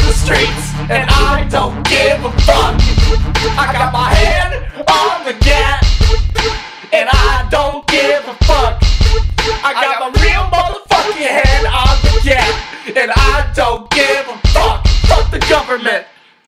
the streets, and I don't give a fuck. I got my hand on the gas, and I don't give a fuck. I got my real motherfucking hand on the gas, and I don't give a fuck. Fuck the government.